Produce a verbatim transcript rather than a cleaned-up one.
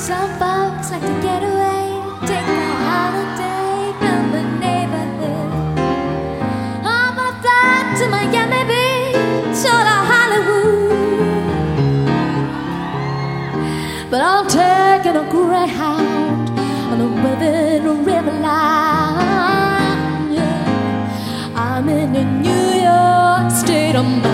Some folks like to get away, take a holiday from the neighborhood. I'm gonna fly to Miami Beach or to Hollywood, but I'm taking a Greyhound on the River River line. Yeah. I'm in the New York State of mind.